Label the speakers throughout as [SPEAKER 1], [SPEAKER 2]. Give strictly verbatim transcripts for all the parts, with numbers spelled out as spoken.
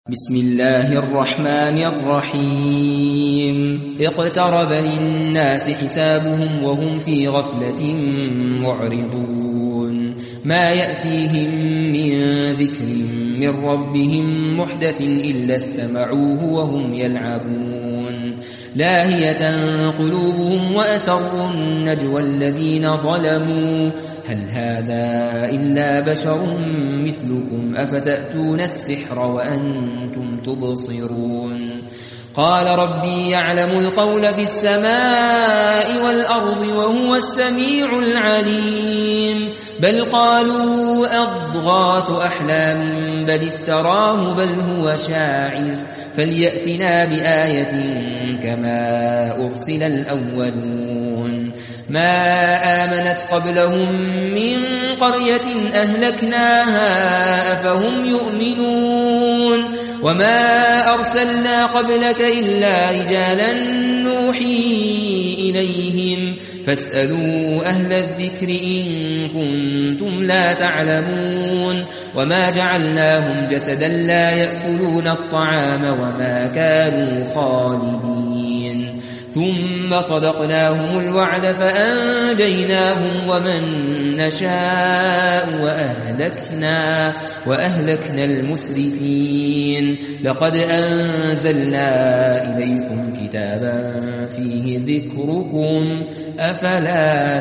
[SPEAKER 1] بسم الله الرحمن الرحيم اقترب للناس حسابهم وهم في غفلة معرضون ما يأتيهم من ذكر من ربهم محدث إلا استمعوه وهم يلعبون لاهية قلوبهم وأسروا النجوى الذين ظلموا هل هذا إلا بشر مثلكم أفتأتون السحر وأنتم تبصرون قال ربي يعلم القول في السماء والأرض وهو السميع العليم بل قالوا أضغاث أحلام بل افتراه بل هو شاعر فليأتنا بآية كما أرسل الأولون ما آمنت قبلهم من قرية أهلكناها أفهم يؤمنون وما أرسلنا قبلك إلا رجالا نوحي إليهم فاسألوا أهل الذكر إن كنتم لا تعلمون وما جعلناهم جسدا لا يأكلون الطعام وما كانوا خالدين ثم صدقناهم الوعد فأنجيناهم ومن نشاء وأهلكنا, وأهلكنا المسرفين لقد أنزلنا إليكم كتابا فيه ذكركم أفلا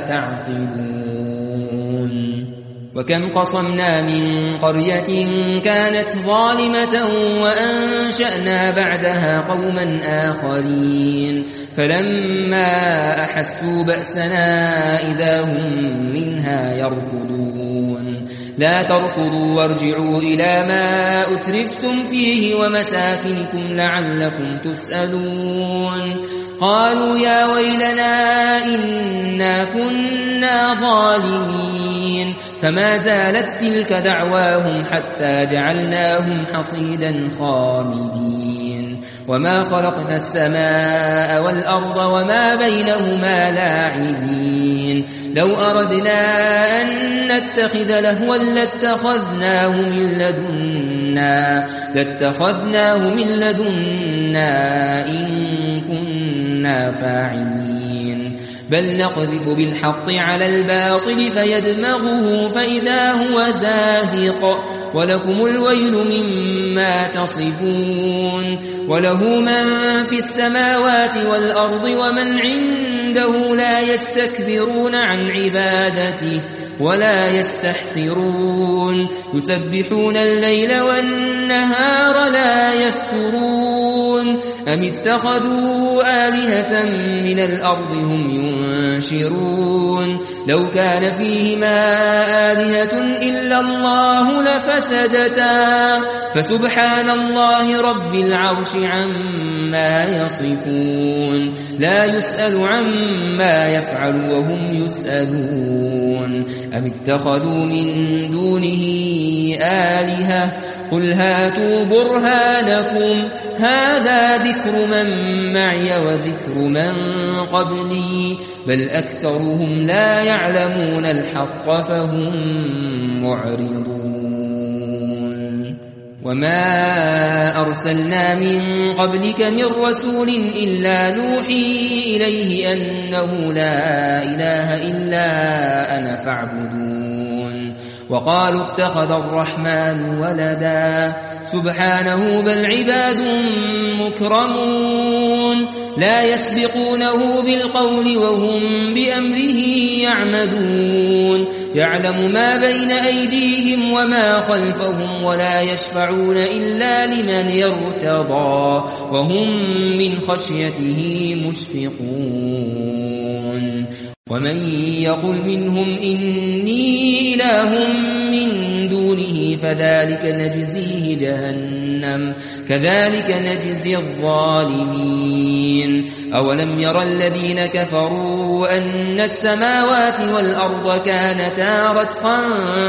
[SPEAKER 1] تعقلون وكم قصمنا من قرية كانت ظالمة وأنشأنا بعدها قوما آخرين فلما أحسوا بأسنا إذا هم منها يركضون لا تركضوا وارجعوا إلى ما أترفتم فيه ومساكنكم لعلكم تسألون قالوا يا ويلنا إنا كنا ظالمين فما زالت تلك دعواهم حتى جعلناهم حصيدا خامدين وما خلقنا السماء والأرض وما بينهما لاعبين لو أردنا أن نتخذ لهوا لاتخذناه من لدنا لاتخذناه من لدنا إن كنا فاعلين بل نقذف بالحق على الباطل فيدمغه فإذا هو زاهق ولكم الويل مما تصفون وله من في السماوات والأرض ومن عنده لا يستكبرون عن عبادته ولا يستحسرون يسبحون الليل والنهار لا يفترون أم اتخذوا آلهة من الأرض هم ينشرون لو كان فيهما آلهة إلا الله لفسدتا فسبحان الله رب العرش عما يصفون لا يسأل عما يفعل وهم يسألون أم اتخذوا من دونه آلهة قل هاتوا برهانكم هذا ذكر من معي وذكر من قبلي بل أكثرهم لا يعلمون الحق فهم معرضون وما أرسلنا من قبلك من رسول إلا نوحي إليه أنه لا إله إلا أنا فاعبدون وقالوا اتخذ الرحمن ولدا سبحانه بل عباد مكرمون لا يسبقونه بالقول وهم بأمره يعمدون يعلم ما بين أيديهم وما خلفهم ولا يشفعون إلا لمن يرتضى وهم من خشيته مشفقون ومن يقل منهم إني إله من دونه فذلك نجزيه جهنم كذلك نجزي الظالمين أولم يرى الذين كفروا أن السماوات والأرض كانتا رتقا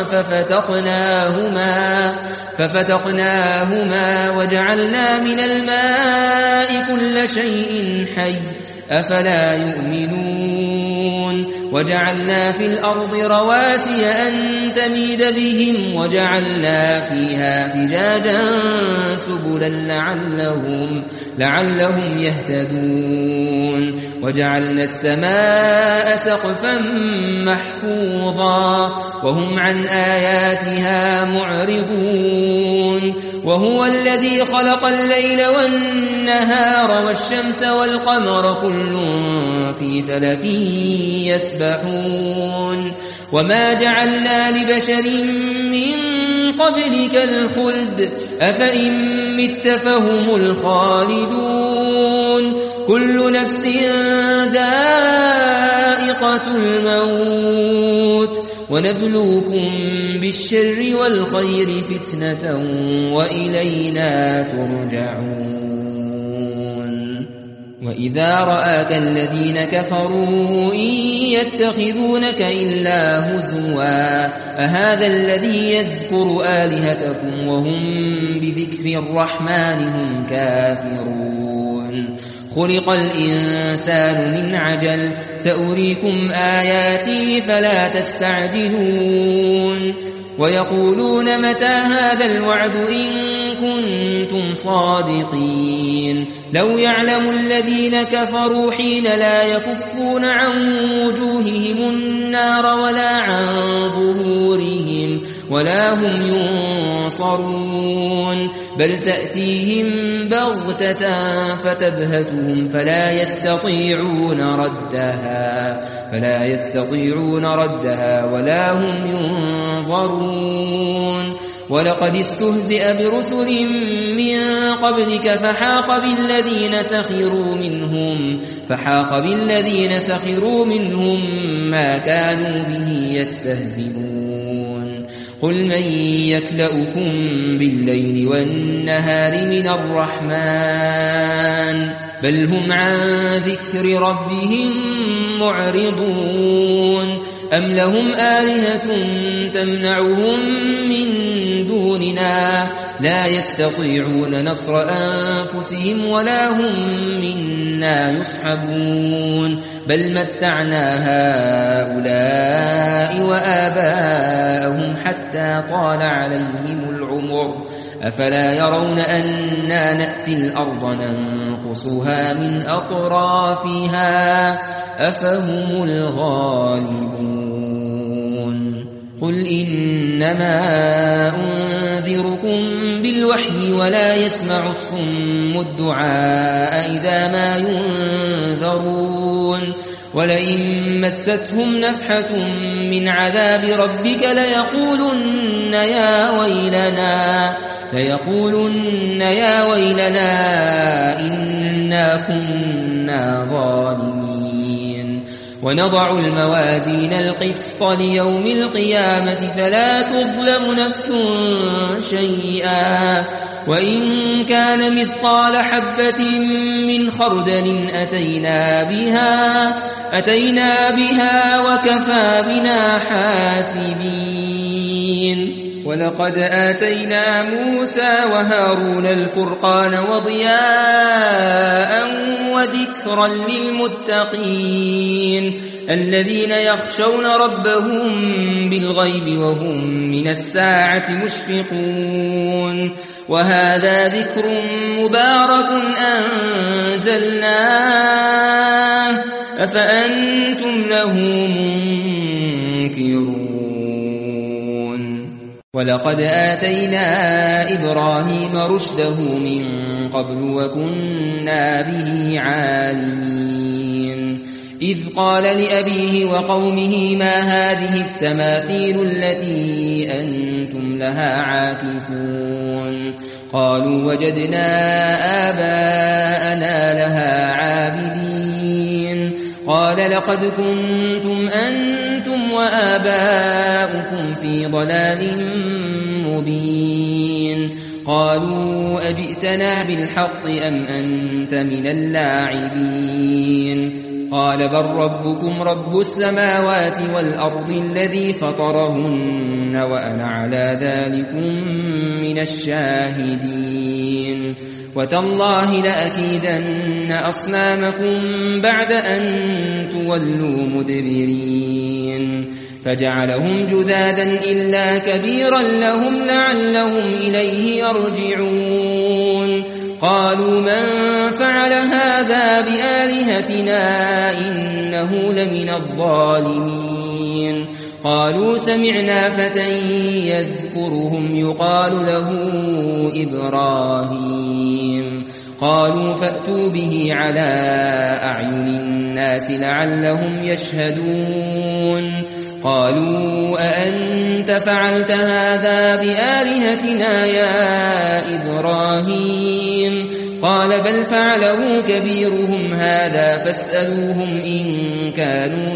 [SPEAKER 1] ففتقناهما ففتقناهما وجعلنا من الماء كل شيء حي أفلا يؤمنون وجعلنا في الأرض رواسي أن تميد بهم وجعلنا فيها فجاجا سبلا لعلهم, لعلهم يهتدون وجعلنا السماء سقفا محفوظا وهم عن آياتها معرضون وهو الذي خلق الليل والنهار والشمس والقمر كل في فلك يسبحون وما جعلنا لبشر من قبلك الخلد أفإن مت فهم الخالدون كل نفس ذائقة الموت ونبلوكم بالشر والخير فتنة وإلينا ترجعون وإذا رآك الذين كفروا إن يتخذونك إلا هزوا أهذا الذي يذكر آلهتكم وهم بذكر الرحمن هم كافرون خلق الإنسان من عجل سأريكم آياتي فلا تستعجلون ويقولون متى هذا الوعد إن كنتم صادقين لو يعلم الذين كفروا حين لا يكفون عن وجوههم النار ولا عن ظهورهم ولا هم ينصرون بل تأتيهم بغتة فتبهتهم فلا يستطيعون ردها فلا يستطيعون ردها ولا هم ينظرون ولقد استهزئ برسل من قبلك فحاق بالذين سخروا منهم فحاق بالذين سخروا منهم ما كانوا به يستهزئون قل من يكلؤكم بالليل والنهار من الرحمن بل هم عن ذكر ربهم معرضون أم لهم آلهة تمنعهم من دوننا لا يستطيعون نصر أنفسهم ولا هم منا يصحبون بل متعنا هؤلاء وآباءهم حتى طال عليهم العمر أفلا يرون أنا نأتي الأرض ننقصها من أطرافها أفهم الغالبون قل إنما أنذركم بالوحي ولا يسمع الصم الدعاء إذا ما ينذرون ولئن مستهم نفحة من عذاب ربك ليقولن يا ويلنا ليقولن يا ويلنا إنا كنا ظالمين ونضع الموازين القسط ليوم القيامة فلا تظلم نفس شيئا وإن كان مثقال حبة من خردل أتينا بها أتينا بها وكفى بنا حاسبين ولقد آتينا موسى وهارون الفرقان وضياء وذكرا للمتقين الذين يخشون ربهم بالغيب وهم من الساعة مشفقون وهذا ذكر مبارك أنزلناه أفأنتم له منكرون ولقد آتينا إبراهيم رشده من قبل وكنا به عالمين إذ قال لأبيه وقومه ما هذه التماثيل التي أنتم لها عاكفون قالوا وجدنا آباءنا لها عابدين قال لقد كنتم أنتم وآباؤكم في ضلال مبين قالوا أجئتنا بالحق أم أنت من اللاعبين قال بل ربكم رب السماوات والأرض الذي فطرهن وأنا على ذلكم من الشاهدين وتالله لأكيدن أصنامكم بعد أن تولوا مدبرين فجعلهم جذاذا إلا كبيرا لهم لعلهم إليه يرجعون قالوا من فعل هذا بآلهتنا إنه لمن الظالمين قالوا سمعنا فتى يذكرهم يقال له إبراهيم قالوا فأتوا به على أعين الناس لعلهم يشهدون قالوا أأنت فعلت هذا بآلهتنا يا إبراهيم قال بل فعله كبيرهم هذا فاسألوهم إن كانوا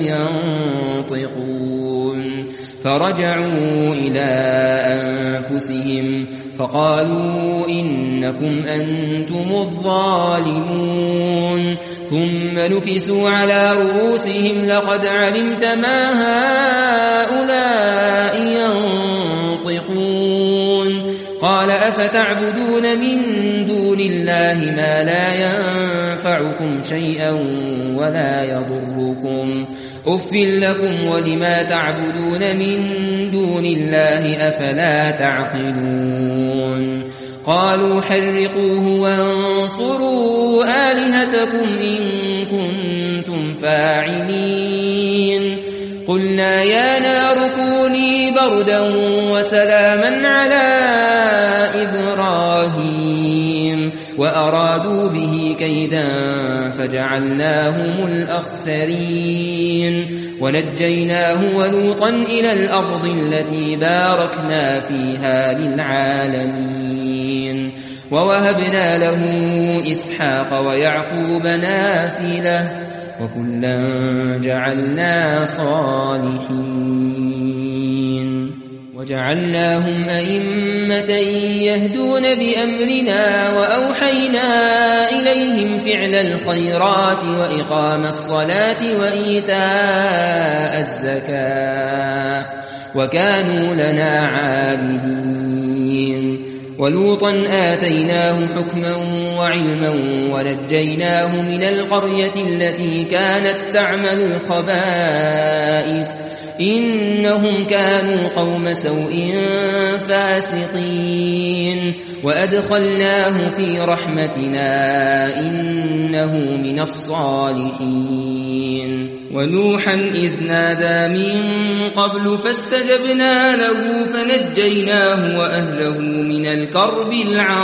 [SPEAKER 1] ينطقون فرجعوا إلى أنفسهم فقالوا إنكم أنتم الظالمون ثم نكسوا على رؤوسهم لقد علمت ما هؤلاء ينطقون قال أفتعبدون من دون الله ما لا ينفعكم شيئا ولا يضركم أف لكم ولما تعبدون من دون الله أفلا تعقلون قالوا حرقوه وانصروا آلهتكم إن كنتم فاعلين قلنا يا نار كوني بردا وسلاما على إبراهيم وأرادوا به كيدا فجعلناهم الأخسرين ونجيناه ولوطا إلى الأرض التي باركنا فيها للعالمين ووهبنا له إسحاق ويعقوب نافلة وكلا جعلنا صالحين وجعلناهم أئمة يهدون بأمرنا وأوحينا إليهم فعل الخيرات وإقام الصلاة وإيتاء الزكاة وكانوا لنا عابدين ولوطا آتيناه حكما وعلما ونجيناه من القرية التي كانت تعمل الخبائث إنهم كانوا قوم سوء فاسقين وأدخلناه في رحمتنا إنه من الصالحين ونوحا إذ نادى من قبل فاستجبنا له فنجيناه وأهله من الكرب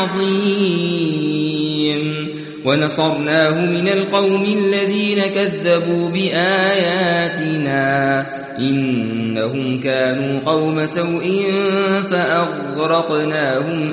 [SPEAKER 1] العظيم ونصرناه من القوم الذين كذبوا بآياتنا إنهم كانوا قوم سوء فأغرقناهم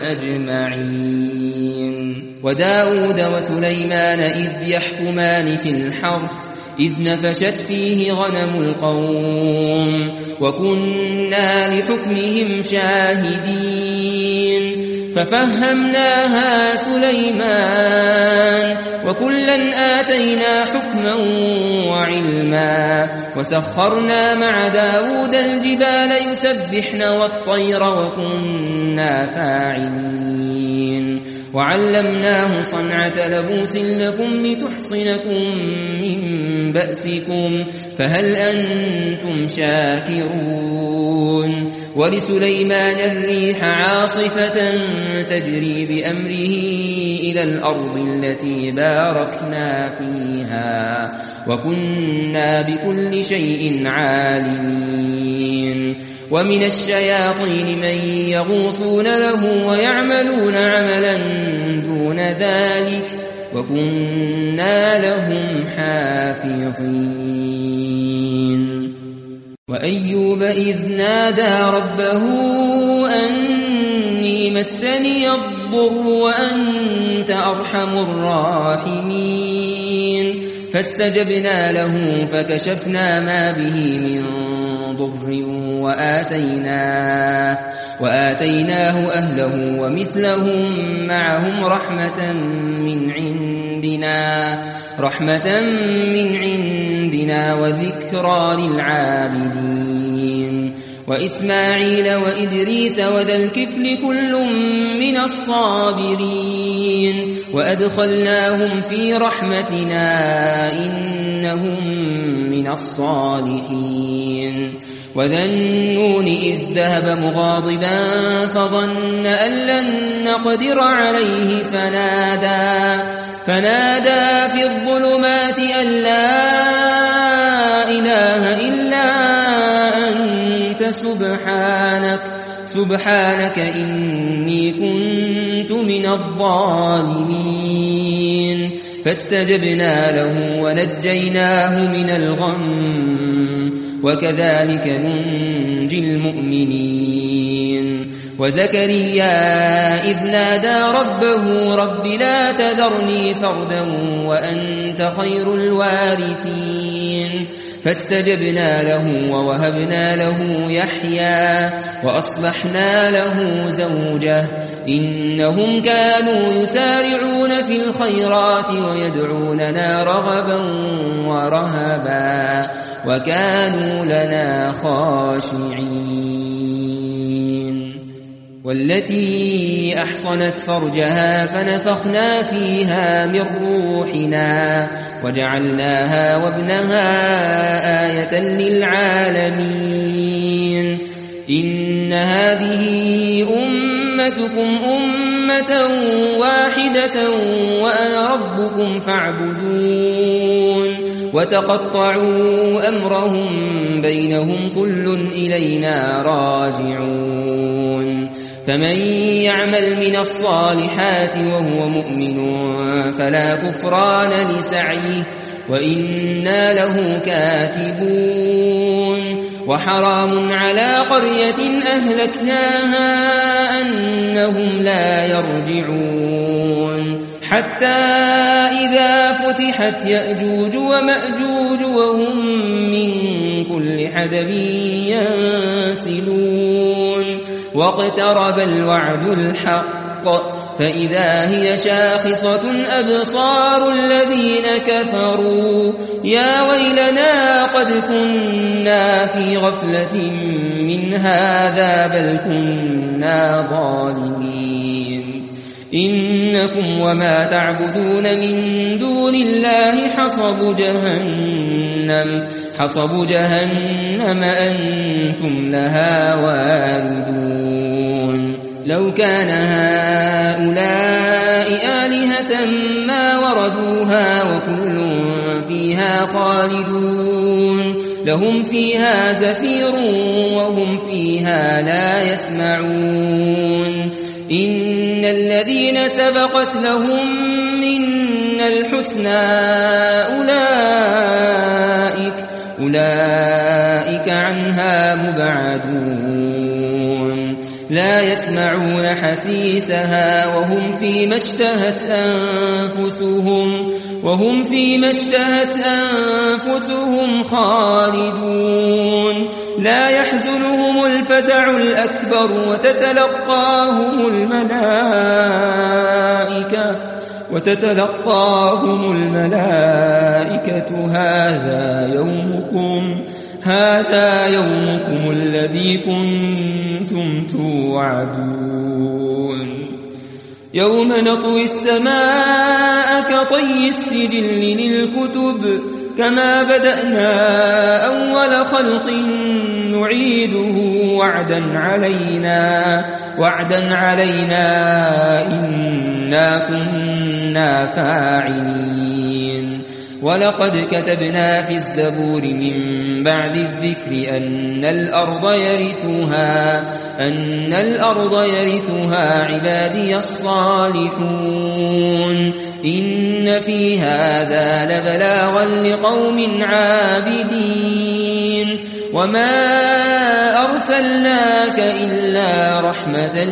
[SPEAKER 1] أجمعين وداود وسليمان إذ يحكمان في الحرث إذ نفشت فيه غنم القوم وكنا لحكمهم شاهدين ففهمناها سليمان وكلا آتينا حكما وعلما وسخرنا مع داود الجبال يسبحن والطير وكنا فاعلين وعلمناه صنعة لبوس لكم لتحصنكم من بأسكم فهل أنتم شاكرون ولسليمان الريح عاصفة تجري بأمره إلى الأرض التي باركنا فيها وكنا بكل شيء عالمين ومن الشياطين من يغوصون له ويعملون عملا دون ذلك وكنا لهم حافظين وأيوب إذ نادى ربه أني مسني الضر وأنت أرحم الراحمين فاستجبنا له فكشفنا ما به من ضر وآتيناه, وآتيناه أهله ومثلهم معهم رحمة من عندنا رحمة من عندنا وذكرى للعابدين وإسماعيل وإدريس وذا الكفل كل من الصابرين وأدخلناهم في رحمتنا إنهم من الصالحين وذا النون إذ ذهب مغاضبا فظن أن لن نقدر عليه فنادى فنادى في الظلمات أن لا إله إلا أنت سبحانك سبحانك إني كنت من الظالمين فاستجبنا له ونجيناه من الغم وكذلك ننجي المؤمنين وزكريا إذ نادى ربه رب لا تذرني فردا وأنت خير الوارثين فاستجبنا له ووهبنا له يحيى وأصلحنا له زوجه إنهم كانوا يسارعون في الخيرات ويدعوننا رغبا ورهبا وكانوا لنا خاشعين والتي أحصنت فرجها فنفخنا فيها من روحنا وجعلناها وابنها آية للعالمين إن هذه أمتكم أمة واحدة وأنا ربكم فاعبدون وتقطعوا أمرهم بينهم كل إلينا راجعون فمن يعمل من الصالحات وهو مؤمن فلا كفران لسعيه وإنا له كاتبون وحرام على قرية أهلكناها أنهم لا يرجعون حتى إذا فتحت يأجوج ومأجوج وهم من كل حدب ينسلون واقترب الوعد الحق فإذا هي شاخصة أبصار الذين كفروا يا ويلنا قد كنا في غفلة من هذا بل كنا ظالمين إنكم وما تعبدون من دون الله حصب جهنم حصب جهنم أنتم لها واردون لو كان هؤلاء آلهة ما وردوها وكل فيها خالدون لهم فيها زفير وهم فيها لا يسمعون إن الذين سبقت لهم منا الحسنى أولئك أولئك عنها مبعدون لا يسمعون حسيسها وهم فيما اشتهت أنفسهم وهم فيما اشتهت أنفسهم خالدون لا يحزنهم الفزع الأكبر وتتلقاهم الملائكة وتتلقاهم الملائكة هذا يومكم هذا يومكم الذي كنتم توعدون يوم نطوي السماء كطي السجل للكتب كما بدأنا أول خلق نعيده وعدا علينا وعدا علينا إنا كنا فاعلين ولقد كتبنا في الزبور من بعد الذكر أن الأرض يرثها أن الأرض يرثها عبادي الصالحون إن في هذا لبلاغا لقوم عابدين وما أرسلناك إلا رحمة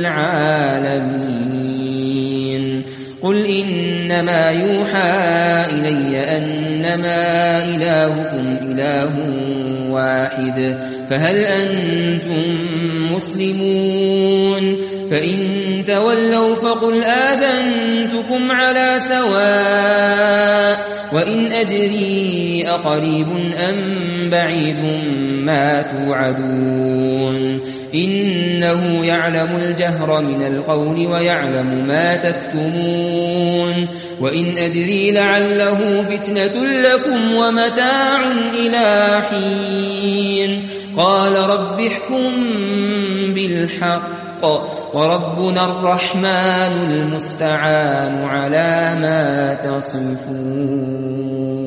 [SPEAKER 1] للعالمين قل إنما يوحى إلي أنما إلهكم إله واحد فهل أنتم مسلمون فإن تولوا فقل آذنتكم على سواء وإن أدري أقريب أم بعيد ما توعدون إنه يعلم الجهر من القول ويعلم ما تكتمون وإن أدري لعله فتنة لكم ومتاع إلى حين قال رب احكم بالحق وربنا الرحمن المستعان على ما تصفون.